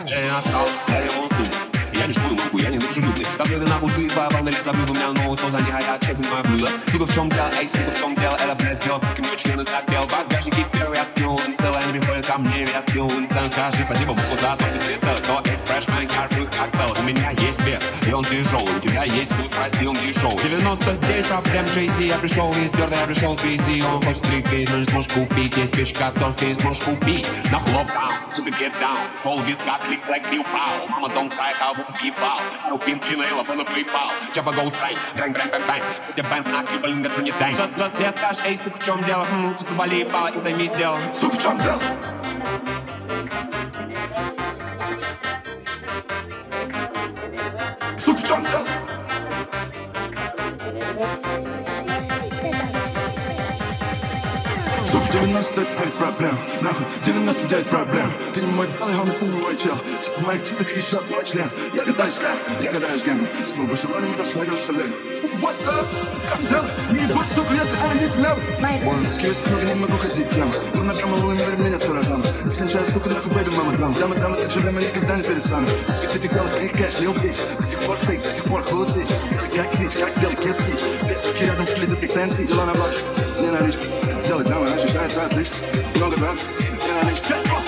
Я не настал, я его сумку. Я не жму руку, я не дружелюбный. Как ты нахуй жизнь, твоя волна лишь заблюд. У меня новый соус, они хотят чекнуть мое блюдо. Сука, в чем дело, эй, сука, в чем дело? Это, блядь, сделал, пока мне члены запел. Багажники первый я скинул, им целый, они приходят ко мне, я скинул им цену. Скажи спасибо Богу за то, что ты целый. То это фрешмен, я рвых как целый. У меня есть вес, и он тяжелый. У тебя есть вкус, прости, он дешевый. 99 проблем Джейси, я пришел из дерда, я пришел с грязи. Он хочет стрипить, но не сможешь купить. Есть вещи, которые ты не сможешь купить. На хлопдаун, сука, get down. Стол виска, клик, трек, бил, пау. Мама, don't cry, how would keep out. No pin, клинейла, было припал. Чаба, go straight, дрэнг, дрэнг, дрэнг, дрэнг. Хотя бэнс, нахуй, блин, это не дэнг. Жот, я скажешь, эй, сука, в чем дело? Лучше завали ебало и займись делом. Сука, в чем дело? Сука, в чем дело? Сука, 99 проблем, нахуй, 99 проблем. Ты не мой белый хомут, ты не мой чел. Что в моих птицах еще мой член. Я гадаю с геном. Слово Барселоне, мы даже снайдер Салем. What's up? Как дело? Не будь, сука, если она не смел. Сквозь много не могу ходить прямо. Мы на драму, мир меня царагам. Кончаю, сука, нахуй, бэйби, мама, драма. Драма, так же время никогда не перестану. Как эти голос, их кэш, лил бич. До сих пор фейк, до сих пор холод бич. Как клич, как белый кирпич. Две суки рядом слиты, ты сэндвич. Дела на блочке, ненавижу. Делать драма, ощущается отлично. Много драм, ненавижу.